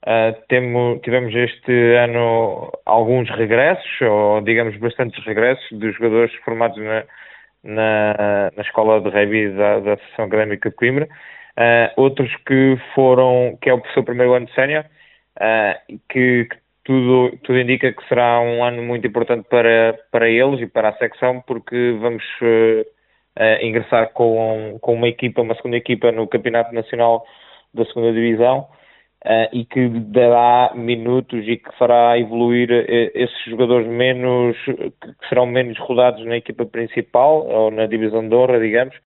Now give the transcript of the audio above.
Tivemos este ano alguns regressos, ou digamos bastantes regressos, de jogadores formados na Escola de Rugby da Associação Académica de Coimbra. Outros que é o seu primeiro ano de sénior, que tudo indica que será um ano muito importante para eles e para a secção, porque vamos ingressar com uma segunda equipa no Campeonato Nacional da Segunda Divisão, e que dará minutos e que fará evoluir esses jogadores que serão menos rodados na equipa principal ou na divisão de honra, digamos,